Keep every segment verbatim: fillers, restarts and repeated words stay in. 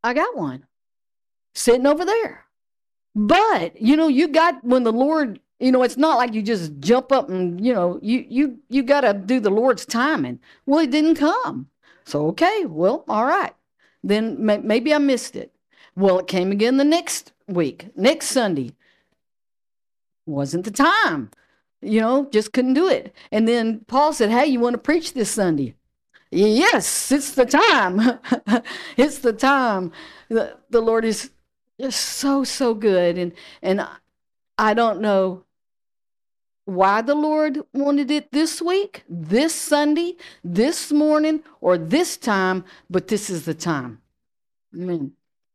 I got one sitting over there. But, you know, you got when the Lord, you know, it's not like you just jump up and, you know, you you you got to do the Lord's timing. Well, it didn't come. So, okay, well, all right. Then may, maybe I missed it. Well, it came again the next week, next Sunday. Wasn't the time. You know, just couldn't do it. And then Paul said, "Hey, you want to preach this Sunday?" Yes, it's the time. It's the time. The, the Lord is just so, so good. And and I don't know why the Lord wanted it this week, this Sunday, this morning, or this time, but this is the time. Amen.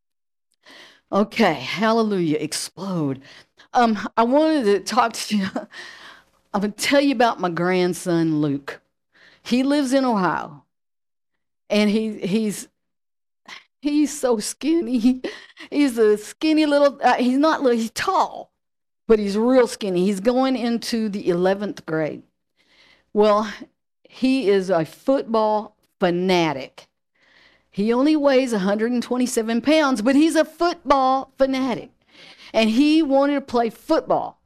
Okay, hallelujah, explode. Um, I wanted to talk to you. I'm going to tell you about my grandson, Luke. He lives in Ohio, and he he's he's so skinny. He's a skinny little. Uh, he's not little. He's tall, but he's real skinny. He's going into the eleventh grade. Well, he is a football fanatic. He only weighs one hundred twenty-seven pounds, but he's a football fanatic, and he wanted to play football.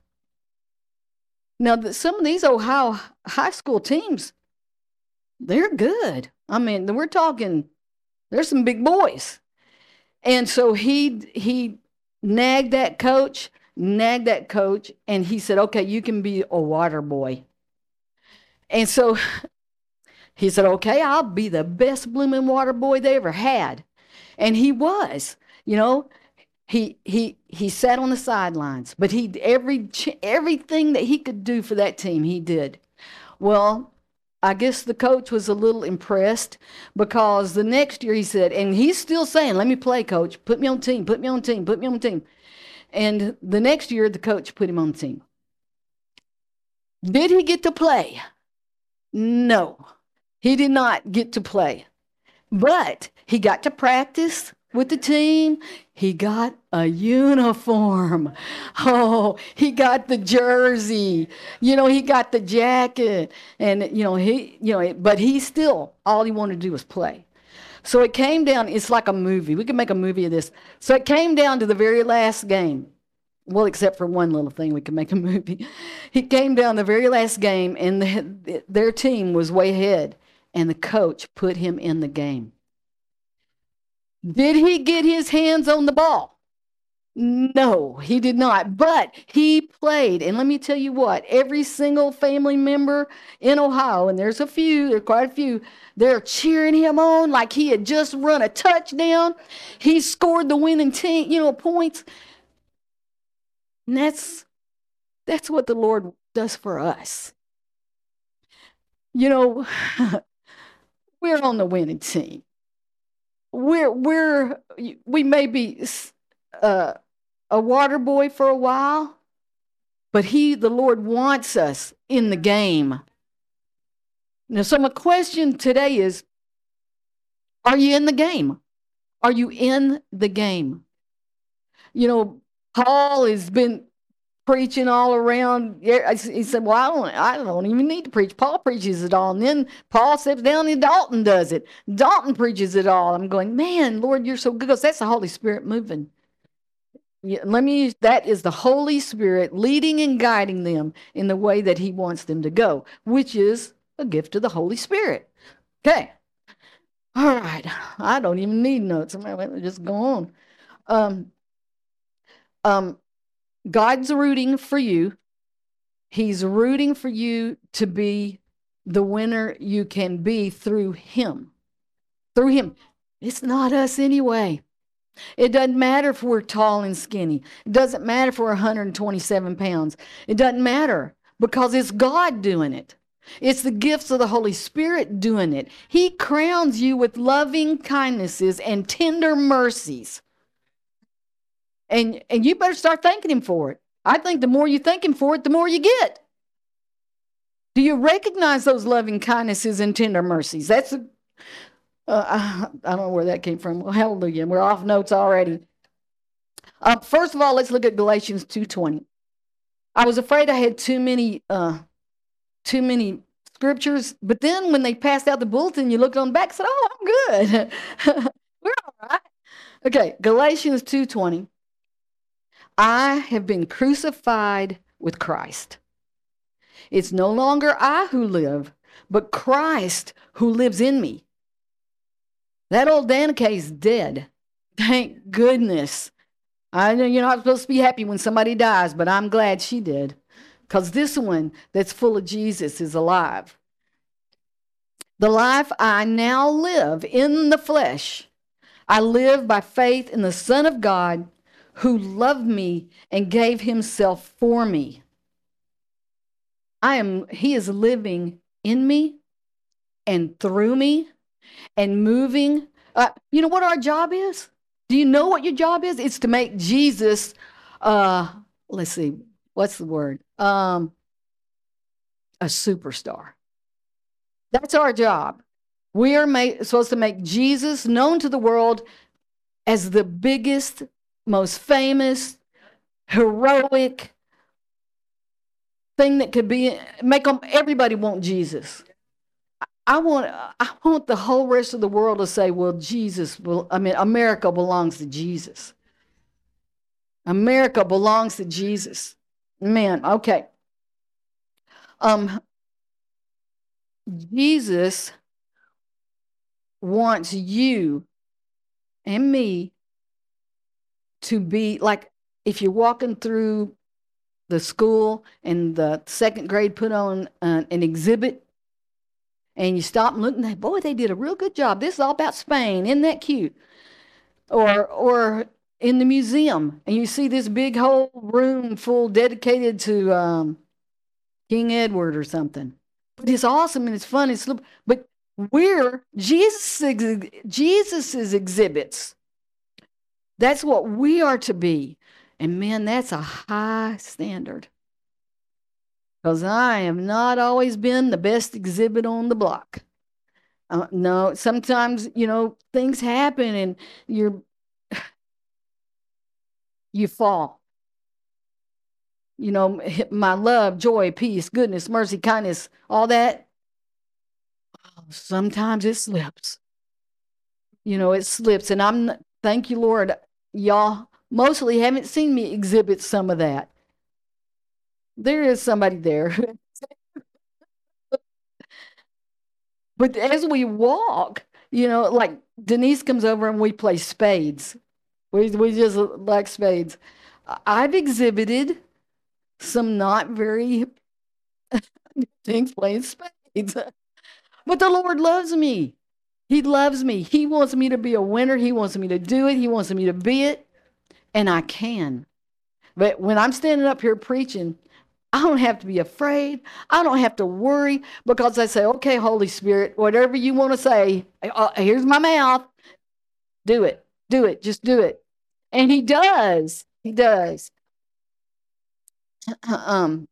Now, the, some of these Ohio high school teams, they're good. I mean, we're talking, there's some big boys. And so he he nagged that coach, nagged that coach, and he said, "Okay, you can be a water boy." And so he said, "Okay, I'll be the best blooming water boy they ever had." And he was, you know, he he he sat on the sidelines, but he every everything that he could do for that team, he did. Well, I guess the coach was a little impressed because the next year he said, and he's still saying, "Let me play, coach. Put me on the team, put me on the team, put me on the team." And the next year, the coach put him on the team. Did he get to play? No, he did not get to play. But he got to practice with the team. He got a uniform. Oh, he got the jersey. You know, he got the jacket. And, you know, he, you know, but he still, all he wanted to do was play. So it came down, it's like a movie. We can make a movie of this. So it came down to the very last game. Well, except for one little thing, we can make a movie. It came down the very last game, and the, their team was way ahead, and the coach put him in the game. Did he get his hands on the ball? No, he did not. But he played. And let me tell you what, every single family member in Ohio, and there's a few, there are quite a few, they're cheering him on like he had just run a touchdown. He scored the winning team, you know, points. And that's that's what the Lord does for us. You know, we're on the winning team. We're we're we may be uh, a water boy for a while, but he, the Lord, wants us in the game. Now, so my question today is: are you in the game? Are you in the game? You know, Paul has been preaching all around. He said, "Well, I don't, I don't even need to preach. Paul preaches it all." And then Paul steps down and Dalton does it. Dalton preaches it all. I'm going, man, Lord, you're so good, because that's the Holy Spirit moving. Yeah, let me use that is the Holy Spirit leading and guiding them in the way that he wants them to go, which is a gift of the Holy Spirit. Okay. All right. I don't even need notes. I'm going to just go on. Um, um, God's rooting for you. He's rooting for you to be the winner you can be through him. Through him. It's not us anyway. It doesn't matter if we're tall and skinny. It doesn't matter if we're one hundred twenty-seven pounds. It doesn't matter, because it's God doing it. It's the gifts of the Holy Spirit doing it. He crowns you with loving kindnesses and tender mercies. And, and you better start thanking him for it. I think the more you thank him for it, the more you get. Do you recognize those loving kindnesses and tender mercies? That's a, uh, I, I don't know where that came from. Well, hallelujah. We're off notes already. Uh, first of all, let's look at Galatians two twenty. I was afraid I had too many uh, too many scriptures, but then when they passed out the bulletin, you looked on the back and said, "Oh, I'm good. We're all right." Okay, Galatians two twenty. I have been crucified with Christ. It's no longer I who live, but Christ who lives in me. That old Danica is dead. Thank goodness. I know you're not supposed to be happy when somebody dies, but I'm glad she did. Because this one that's full of Jesus is alive. The life I now live in the flesh, I live by faith in the Son of God who loved me and gave himself for me. I am, he is living in me and through me and moving. Uh, you know what our job is? Do you know what your job is? It's to make Jesus, uh, let's see, what's the word? Um, a superstar. That's our job. We are made, supposed to make Jesus known to the world as the biggest, most famous, heroic thing that could be, make them, everybody want Jesus. I want, I want the whole rest of the world to say, well, Jesus, will, I mean, America belongs to Jesus. America belongs to Jesus. Man, okay. Um, Jesus wants you and me to be like, if you're walking through the school and the second grade put on uh, an exhibit and you stop and look and they, boy, they did a real good job. This is all about Spain. Isn't that cute? Or, or in the museum and you see this big whole room full dedicated to um, King Edward or something. But it's awesome and it's fun. It's, but we're Jesus, Jesus's exhibits. That's what we are to be. And man, that's a high standard. Because I have not always been the best exhibit on the block. Uh, no, sometimes, you know, things happen and you're, you fall. You know, my love, joy, peace, goodness, mercy, kindness, all that. Sometimes it slips. You know, it slips. And I'm, thank you, Lord, y'all mostly haven't seen me exhibit some of that. There is somebody there. But as we walk, you know, like Denise comes over and we play spades. We, we just like spades. I've exhibited some not very things playing spades. But the Lord loves me. He loves me. He wants me to be a winner. He wants me to do it. He wants me to be it. And I can. But when I'm standing up here preaching, I don't have to be afraid. I don't have to worry because I say, okay, Holy Spirit, whatever you want to say, uh, here's my mouth. Do it. Do it. Just do it. And he does. He does. um,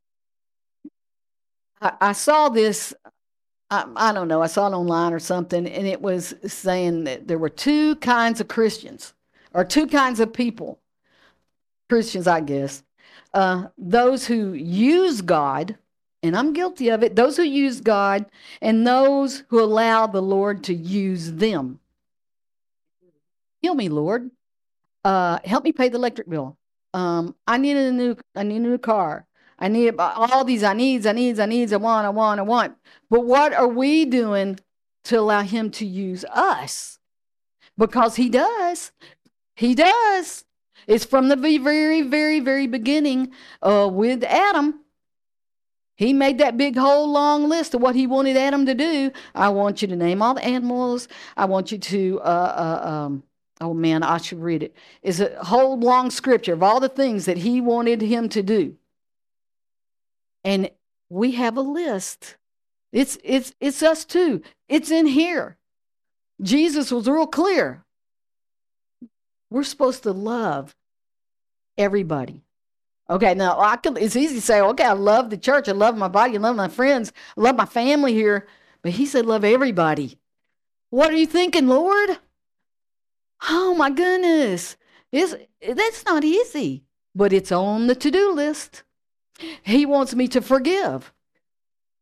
I, I saw this. I, I don't know. I saw it online or something, and it was saying that there were two kinds of Christians or two kinds of people. Christians, I guess. Uh, those who use God, and I'm guilty of it, those who use God, and those who allow the Lord to use them. Heal me, Lord. Uh, help me pay the electric bill. Um, I need a new, I need a new car. I need all these I needs, I needs, I needs, I want, I want, I want. But what are we doing to allow him to use us? Because he does. He does. It's from the very, very, very beginning uh, with Adam. He made that big whole long list of what he wanted Adam to do. I want you to name all the animals. I want you to, uh, uh, um, oh man, I should read it. It's a whole long scripture of all the things that he wanted him to do. And we have a list. It's, it's, it's us too. It's in here. Jesus was real clear. We're supposed to love everybody. Okay, now I can, it's easy to say, okay, I love the church. I love my body. I love my friends. I love my family here. But he said, love everybody. What are you thinking, Lord? Oh, my goodness. It's, that's not easy, but it's on the to-do list. He wants me to forgive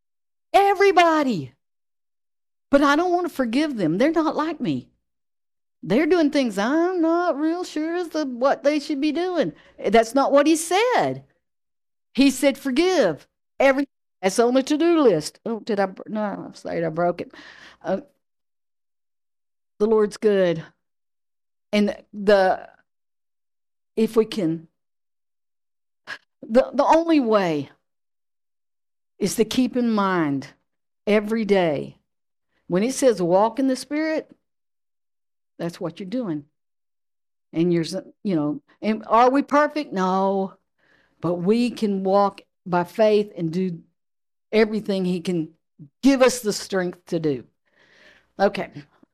everybody. But I don't want to forgive them. They're not like me. They're doing things I'm not real sure is the what they should be doing. That's not what he said. He said, forgive every. That's on the to-do list. Oh, did I? No, I'm sorry, I broke it. Uh, the Lord's good, and the if we can, the the only way is to keep in mind every day when it says walk in the Spirit. That's what you're doing, and you're, you know, and are we perfect? No, but we can walk by faith and do everything He can give us the strength to do. Okay.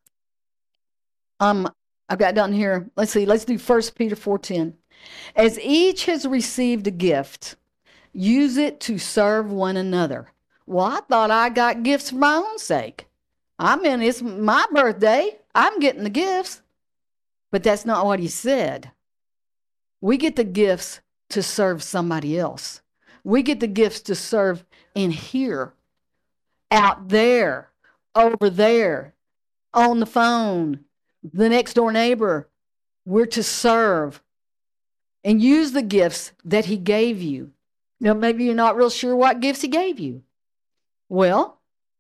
Um, I've got down here. Let's see. Let's do First Peter four ten. As each has received a gift, use it to serve one another. Well, I thought I got gifts for my own sake. I mean, it's my birthday. I'm getting the gifts. But that's not what he said. We get the gifts to serve somebody else. We get the gifts to serve in here, out there, over there, on the phone, the next door neighbor. We're to serve and use the gifts that he gave you. Now, maybe you're not real sure what gifts he gave you. Well,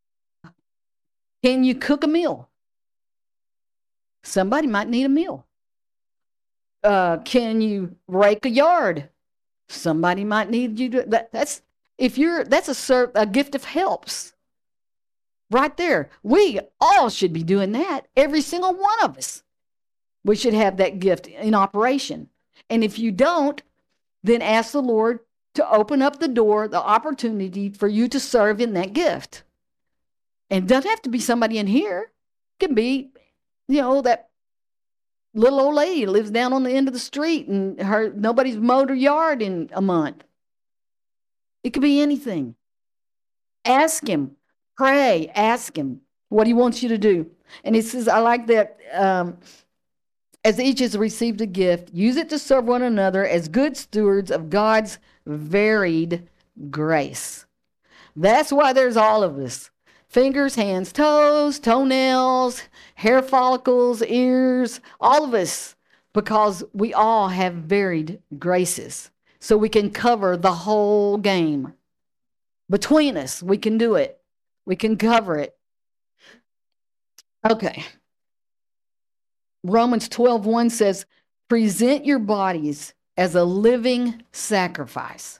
can you cook a meal? Somebody might need a meal. Uh, can you rake a yard? Somebody might need you to. That, that's if you're. That's a serve, a gift of helps. Right there, we all should be doing that. Every single one of us. We should have that gift in operation. And if you don't, then ask the Lord to open up the door, the opportunity for you to serve in that gift. And it doesn't have to be somebody in here. It can be, you know, that little old lady lives down on the end of the street and her nobody's mowed her yard in a month. It could be anything. Ask him. Pray. Ask him what he wants you to do. And he says, I like that. Um, As each has received a gift, use it to serve one another as good stewards of God's varied grace. That's why there's all of us. Fingers, hands, toes, toenails, hair follicles, ears, all of us, because we all have varied graces. So we can cover the whole game. Between us, we can do it. We can cover it. Okay. Romans twelve one says, present your bodies as a living sacrifice.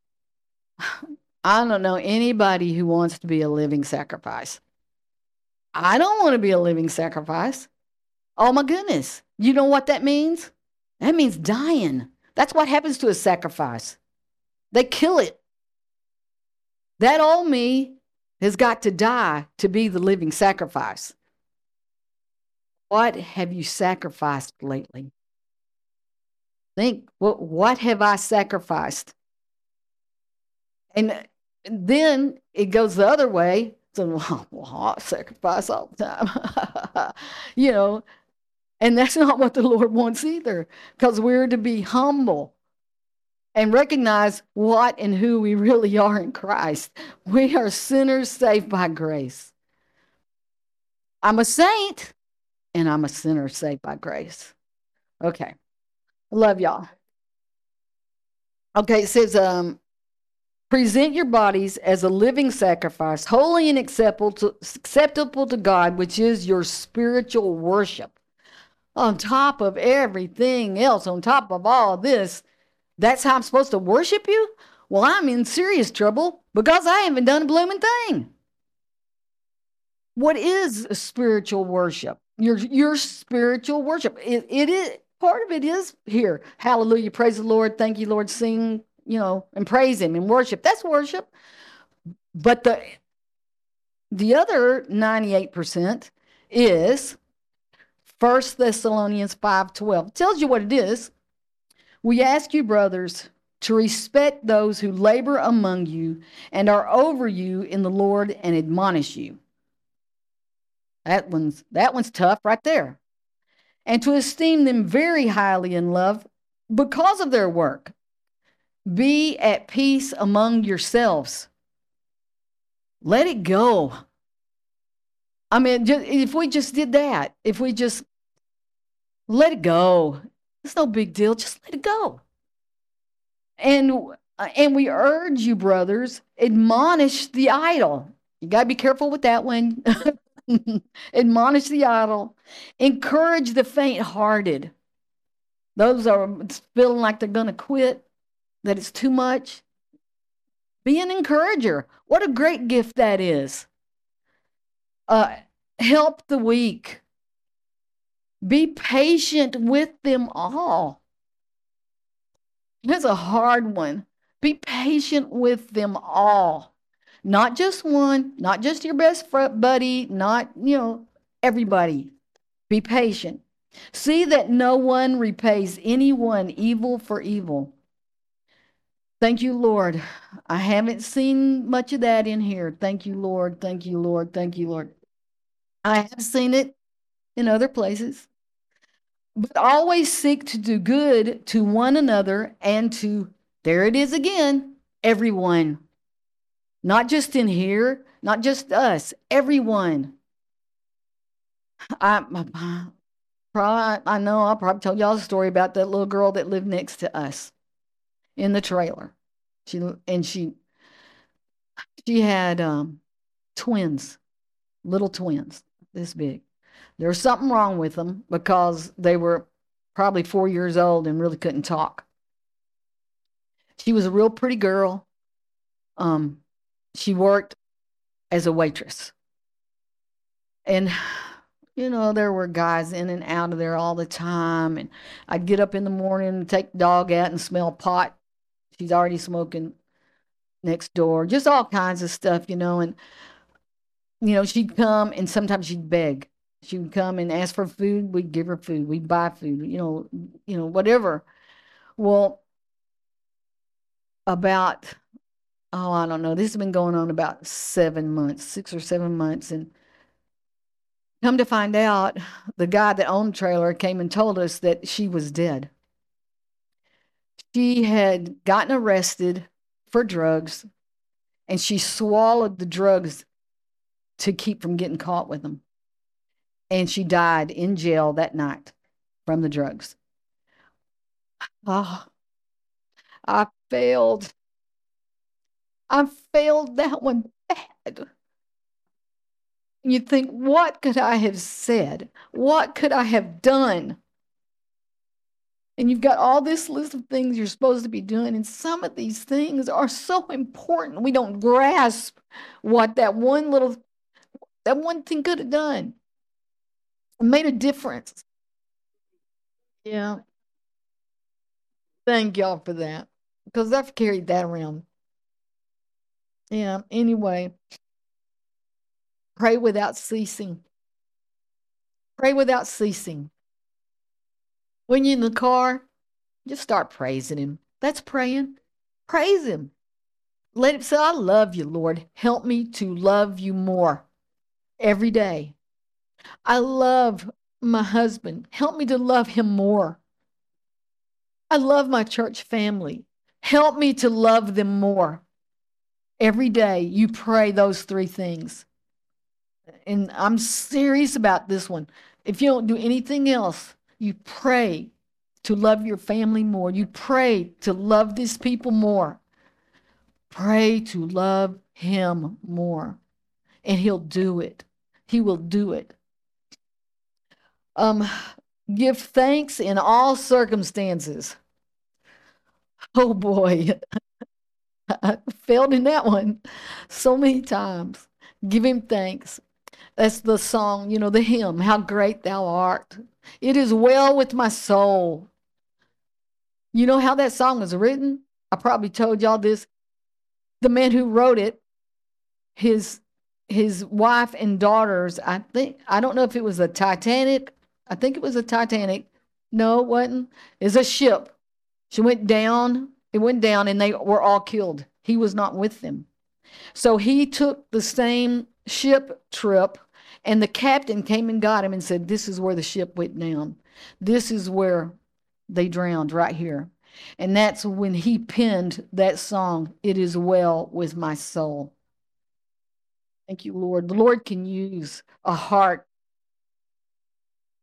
I don't know anybody who wants to be a living sacrifice. I don't want to be a living sacrifice. Oh my goodness. You know what that means? That means dying. That's what happens to a sacrifice. They kill it. That old me has got to die to be the living sacrifice. What have you sacrificed lately? Think, what, what have I sacrificed? And then it goes the other way. So, well, well I sacrifice all the time. You know, and that's not what the Lord wants either, because we're to be humble and recognize what and who we really are in Christ. We are sinners saved by grace. I'm a saint. And I'm a sinner saved by grace. Okay. I love y'all. Okay, it says, um, present your bodies as a living sacrifice, holy and acceptable to, acceptable to God, which is your spiritual worship. On top of everything else, on top of all this, that's how I'm supposed to worship you? Well, I'm in serious trouble because I haven't done a blooming thing. What is spiritual worship? Your, your spiritual worship. It, it is, part of it is here. Hallelujah. Praise the Lord. Thank you, Lord. Sing, you know, and praise him and worship. That's worship. But the, the other ninety-eight percent is First Thessalonians five twelve. It tells you what it is. We ask you, brothers, to respect those who labor among you and are over you in the Lord and admonish you. That one's, that one's tough right there. And to esteem them very highly in love because of their work. Be at peace among yourselves. Let it go. I mean, just, if we just did that, if we just Let it go. It's no big deal. Just let it go. And uh, and we urge you, brothers, admonish the idle. You got to be careful with that one. Admonish the idle. Encourage the faint-hearted. Those are feeling like they're going to quit, that it's too much. Be an encourager. What a great gift that is. Uh, help the weak. Be patient with them all. That's a hard one. Be patient with them all. Not just one, not just your best buddy, not, you know, everybody. Be patient. See that no one repays anyone evil for evil. Thank you, Lord. I haven't seen much of that in here. Thank you, Lord. Thank you, Lord. Thank you, Lord. I have seen it in other places. But always seek to do good to one another and to, there it is again, everyone. Not just in here, not just us, everyone. I, I, probably, I know I probably told y'all a story about that little girl that lived next to us in the trailer. She and she she had um, twins, little twins, this big. There was something wrong with them because they were probably four years old and really couldn't talk. She was a real pretty girl. Um, she worked as a waitress. And, you know, there were guys in and out of there all the time. And I'd get up in the morning and take the dog out and smell pot. She's already smoking next door, just all kinds of stuff, you know. And, you know, she'd come and sometimes she'd beg. She would come and ask for food. We'd give her food. We'd buy food, you know, you know, whatever. Well, about, oh, I don't know. This has been going on about seven months, six or seven months. And come to find out, the guy that owned the trailer came and told us that she was dead. She had gotten arrested for drugs, and she swallowed the drugs to keep from getting caught with them. And she died in jail that night from the drugs. Oh, I failed. I failed that one bad. You think, what could I have said? What could I have done? And you've got all this list of things you're supposed to be doing. And some of these things are so important. We don't grasp what that one little, that one thing could have done. It made a difference. Yeah. Thank y'all for that. Because I've carried that around. Yeah. Anyway, pray without ceasing. Pray without ceasing. When you're in the car, just start praising him. That's praying. Praise him. Let him say, I love you, Lord. Help me to love you more every day. I love my husband. Help me to love him more. I love my church family. Help me to love them more. Every day you pray those three things. And I'm serious about this one. If you don't do anything else, you pray to love your family more. You pray to love these people more. Pray to love him more. And he'll do it. He will do it. Um, give thanks in all circumstances. Oh boy, I failed in that one so many times. Give him thanks. That's the song, you know, the hymn, How Great Thou Art. It is well with my soul. You know how that song was written? I probably told y'all this. The man who wrote it, his his wife and daughters, I think, I don't know if it was a Titanic. I think it was a Titanic. No, it wasn't. It's a ship. She went down. It went down and they were all killed. He was not with them. So he took the same ship trip and the captain came and got him and said, this is where the ship went down. This is where they drowned, right here. And that's when he penned that song, It Is Well With My Soul. Thank you, Lord. The Lord can use a heart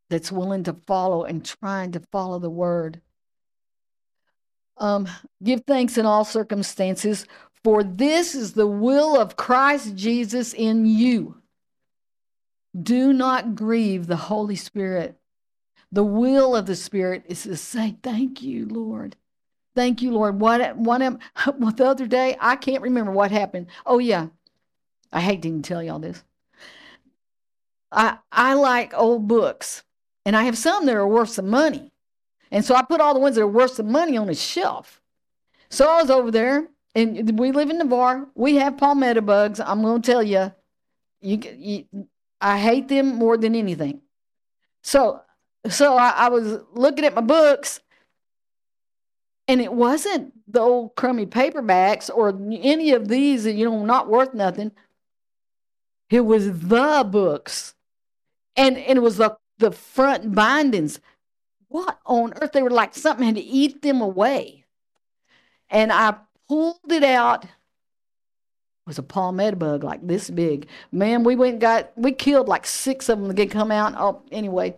that's willing to follow and trying to follow the word. Um, give thanks in all circumstances, for this is the will of Christ Jesus in you. Do not grieve the Holy Spirit. The will of the Spirit is to say, thank you, Lord. Thank you, Lord. What, what, am, what the other day, I can't remember what happened. Oh, yeah. I hate to even tell y'all this. I, I like old books, and I have some that are worth some money. And so I put all the ones that are worth some money on a shelf. So I was over there, and we live in Navarre. We have palmetto bugs. I'm going to tell you, you, you, I hate them more than anything. So, so I, I was looking at my books, and it wasn't the old crummy paperbacks or any of these that, you know, not worth nothing. It was the books. And, and it was the, the front bindings. What on earth? They were like something had to eat them away. And I pulled it out. It was a palmetto bug like this big. Man, we went and got, we killed like six of them to get come out. Oh, anyway.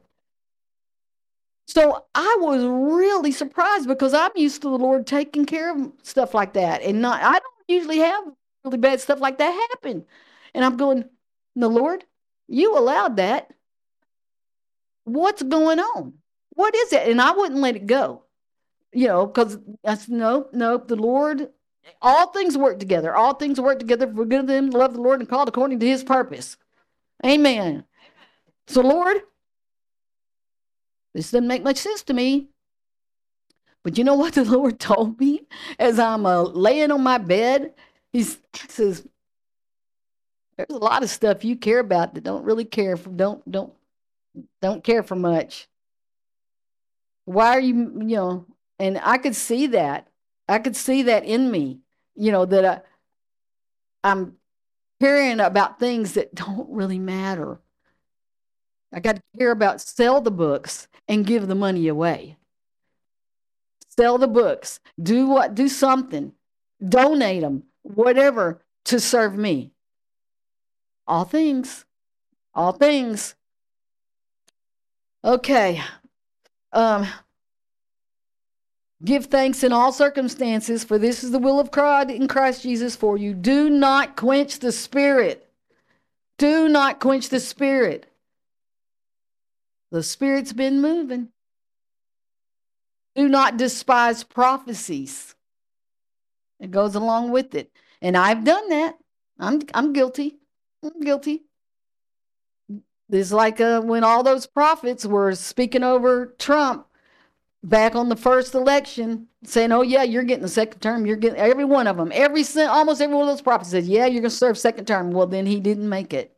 So I was really surprised because I'm used to the Lord taking care of stuff like that. And not, I don't usually have really bad stuff like that happen. And I'm going, no, Lord, you allowed that. What's going on? What is it? And I wouldn't let it go, you know, because I said, no, no, the Lord, all things work together. All things work together for good of them to love the Lord and called according to his purpose. Amen. So, Lord, this doesn't make much sense to me. But you know what the Lord told me as I'm uh, laying on my bed? He says, there's a lot of stuff you care about that don't really care for, don't, don't, don't care for much. Why are you, you know, and I could see that. I could see that in me, you know, that I, I'm caring about things that don't really matter. I got to care about sell the books and give the money away. Sell the books, do what, do something, donate them, whatever to serve me. All things, all things. Okay. Um, give thanks in all circumstances, for this is the will of God in Christ Jesus for you. Do not quench the Spirit. Do not quench the Spirit. The Spirit's been moving. Do not despise prophecies. It goes along with it. And I've done that. I'm I'm guilty. I'm guilty. It's like uh, when all those prophets were speaking over Trump back on the first election, saying, oh, yeah, you're getting the second term. You're getting every one of them. Every almost every one of those prophets said, yeah, you're going to serve second term. Well, then he didn't make it.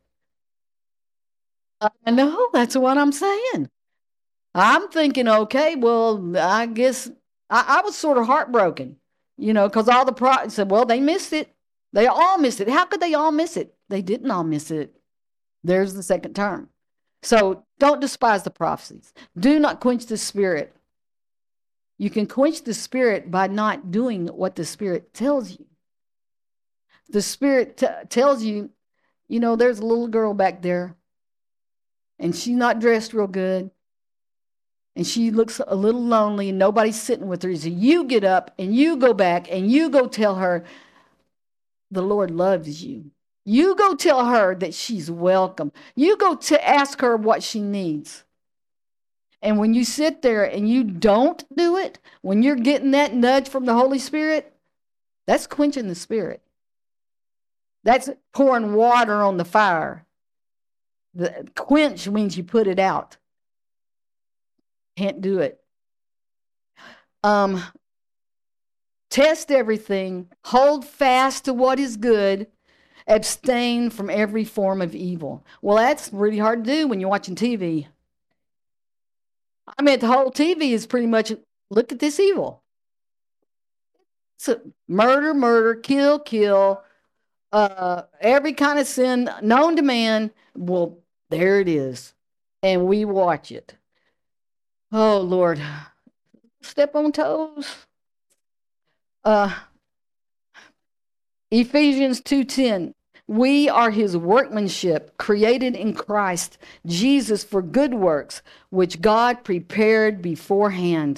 I know. That's what I'm saying. I'm thinking, okay, well, I guess I, I was sort of heartbroken, you know, because all the prophets said, well, they missed it. They all missed it. How could they all miss it? They didn't all miss it. There's the second term. So don't despise the prophecies. Do not quench the Spirit. You can quench the Spirit by not doing what the Spirit tells you. The Spirit t- tells you, you know, there's a little girl back there, and she's not dressed real good, and she looks a little lonely, and nobody's sitting with her. So you get up, and you go back, and you go tell her the Lord loves you. You go tell her that she's welcome. You go to ask her what she needs. And when you sit there and you don't do it, when you're getting that nudge from the Holy Spirit, that's quenching the Spirit. That's pouring water on the fire. The quench means you put it out. Can't do it. Um, test everything. Hold fast to what is good. Abstain from every form of evil. Well, that's really hard to do when you're watching T V. I mean, the whole T V is pretty much, look at this evil. So murder, murder, kill, kill, uh, every kind of sin known to man. Well, there it is. And we watch it. Oh, Lord. Step on toes. Uh, Ephesians two ten. We are his workmanship, created in Christ Jesus for good works, which God prepared beforehand.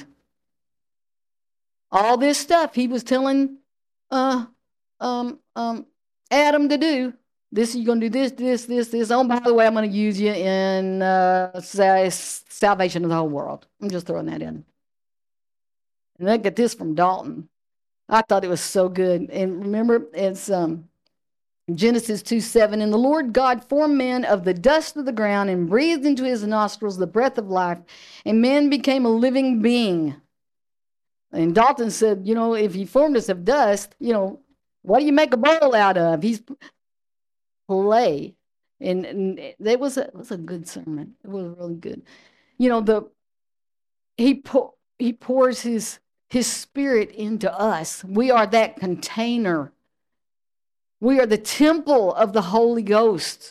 All this stuff he was telling uh, um, um, Adam to do. This, you're going to do this, this, this, this. Oh, by the way, I'm going to use you in uh, salvation of the whole world. I'm just throwing that in. And I get this from Dalton. I thought it was so good. And remember, it's um, Genesis two seven. And the Lord God formed man of the dust of the ground and breathed into his nostrils the breath of life, and man became a living being. And Dalton said, you know, if he formed us of dust, you know, what do you make a bowl out of? He's play. And, and that was a, it was a good sermon. It was really good. You know, the he pour, he pours his his spirit into us. We are that container. We are the temple of the Holy Ghost.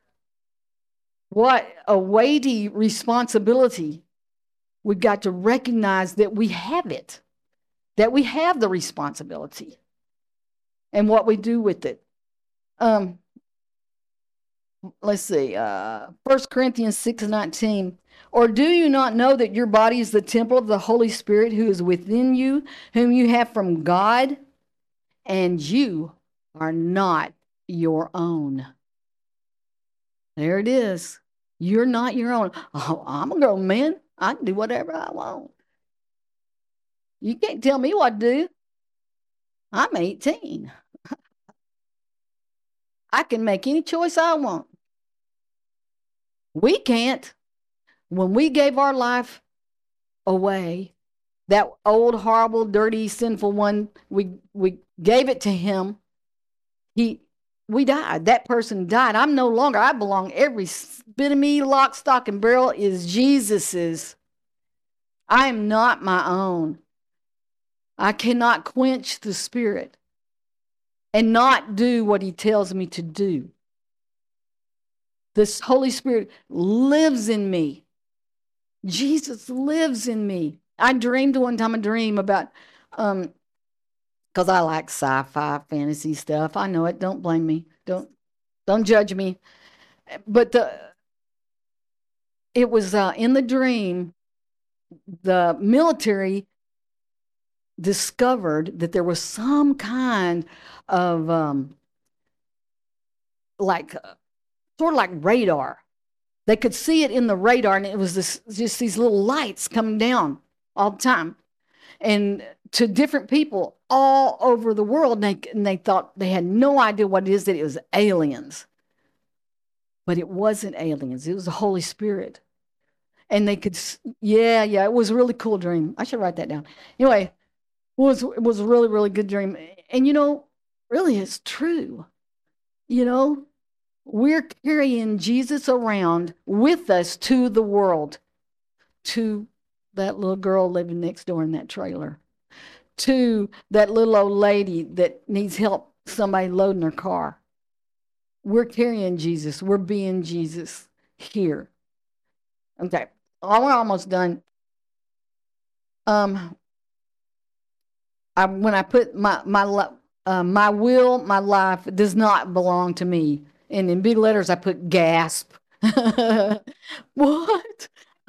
What a weighty responsibility. We've got to recognize that we have it, that we have the responsibility, and what we do with it. Um, let's see, uh, First Corinthians six nineteen. Or do you not know that your body is the temple of the Holy Spirit who is within you, whom you have from God, and you are not your own? There it is. You're not your own. Oh, I'm a grown man. I can do whatever I want. You can't tell me what to do. I'm eighteen. I can make any choice I want. We can't. When we gave our life away, that old, horrible, dirty, sinful one, we we gave it to him. He, we died. That person died. I'm no longer. I belong. Every bit of me, lock, stock, and barrel is Jesus's. I am not my own. I cannot quench the Spirit and not do what he tells me to do. This Holy Spirit lives in me. Jesus lives in me. I dreamed one time a dream about, um, because I like sci-fi, fantasy stuff. I know it. Don't blame me. Don't, don't judge me. But the, it was uh, in the dream, the military discovered that there was some kind of um, like, uh, sort of like radar. They could see it in the radar, and it was this, just these little lights coming down all the time, and to different people all over the world. And they, and they thought they had no idea what it is, that it was aliens. But it wasn't aliens. It was the Holy Spirit. And they could, yeah, yeah, it was a really cool dream. I should write that down. Anyway, it was, it was a really, really good dream. And, you know, really, it's true. You know, we're carrying Jesus around with us to the world, to that little girl living next door in that trailer, to that little old lady that needs help, somebody loading her car. We're carrying Jesus. We're being Jesus here. Okay, oh, we're almost done. Um, I, when I put my my uh, my will, my life does not belong to me. And in big letters, I put gasp. What?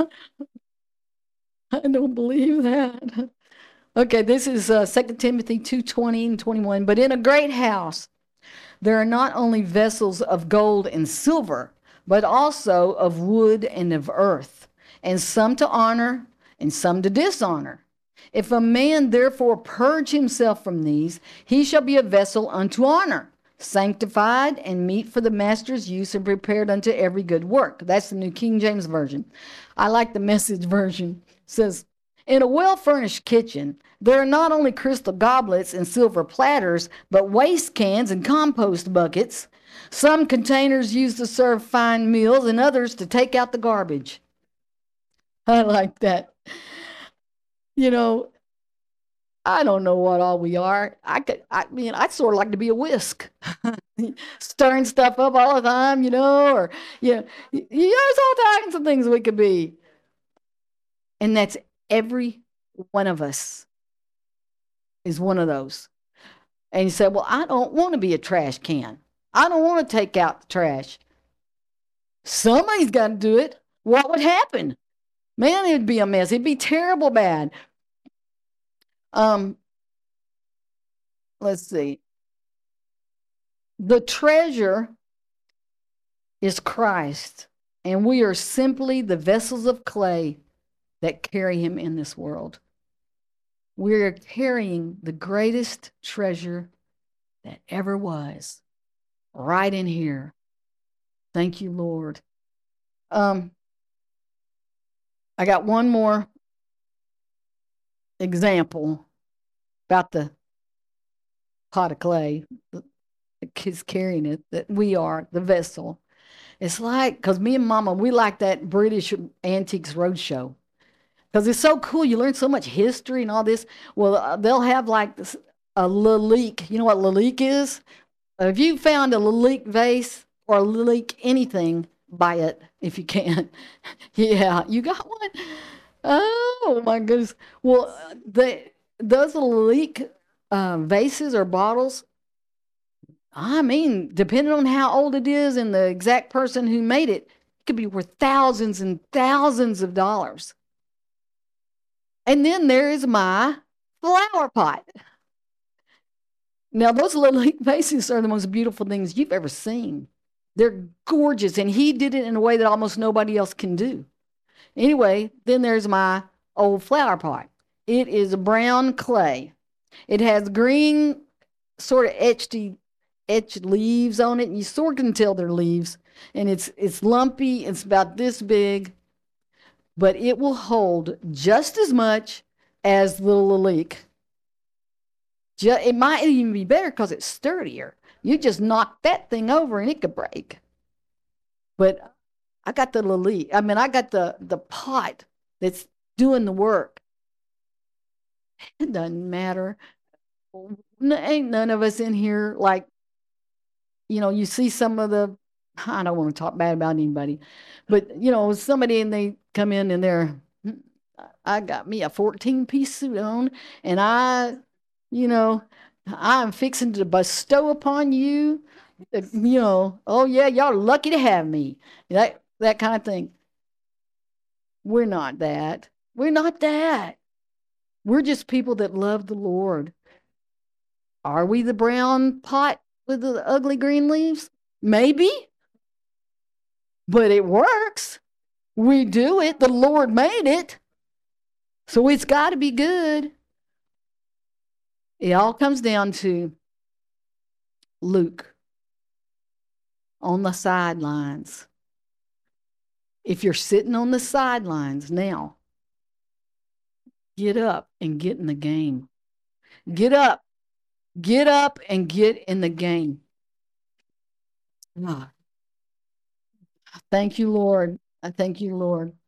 I don't believe that. Okay, this is uh, Second Timothy two twenty and twenty-one. But in a great house, there are not only vessels of gold and silver, but also of wood and of earth, and some to honor and some to dishonor. If a man therefore purge himself from these, he shall be a vessel unto honor, sanctified and meet for the master's use, and prepared unto every good work. That's the New King James Version. I like the Message version. It says, in a well-furnished kitchen, there are not only crystal goblets and silver platters, but waste cans and compost buckets. Some containers used to serve fine meals, and others to take out the garbage. I like that. You know, I don't know what all we are. I could, I mean, I'd sort of like to be a whisk, stirring stuff up all the time, you know, or, you know, y- there's all kinds of things we could be. And that's every one of us is one of those. And you say, well, I don't want to be a trash can. I don't want to take out the trash. Somebody's got to do it. What would happen? Man, it'd be a mess. It'd be terrible bad. Um, let's see. The treasure is Christ, and we are simply the vessels of clay that carry him in this world. We're carrying the greatest treasure that ever was right in here. Thank you, Lord. Um, I got one more example about the pot of clay, the kids carrying it, that we are the vessel. It's like, because me and Mama, we like that British Antiques Roadshow because it's so cool. You learn so much history and all this. Well, uh, they'll have like this, a Lalique. You know what Lalique is? If you found a Lalique vase or a Lalique anything, buy it if you can. Yeah, you got one? Oh my goodness. Well, the those Lalique uh, vases or bottles, I mean, depending on how old it is and the exact person who made it, it could be worth thousands and thousands of dollars. And then there is my flower pot. Now, those little vases are the most beautiful things you've ever seen. They're gorgeous, and he did it in a way that almost nobody else can do. Anyway, then there's my old flower pot. It is brown clay. It has green, sort of etched, etched leaves on it. You sort of can tell they're leaves, and it's it's lumpy. It's about this big, but it will hold just as much as the Lalique. It might even be better because it's sturdier. You just knock that thing over and it could break. But I got the Lalique. I mean, I got the the pot that's doing the work. It doesn't matter. Ain't none of us in here like, you know, you see some of the, I don't want to talk bad about anybody, but you know, somebody and they come in and they're, I got me a fourteen piece suit on and I, you know, I'm fixing to bestow upon you, uh, you know, oh yeah, y'all are lucky to have me. That that kind of thing. We're not that. We're not that. We're just people that love the Lord. Are we the brown pot with the ugly green leaves? Maybe, but it works. We do it. The Lord made it. So it's got to be good. It all comes down to Luke on the sidelines. If you're sitting on the sidelines now, get up and get in the game. Get up. Get up and get in the game. Ah, thank you, Lord. I thank you, Lord.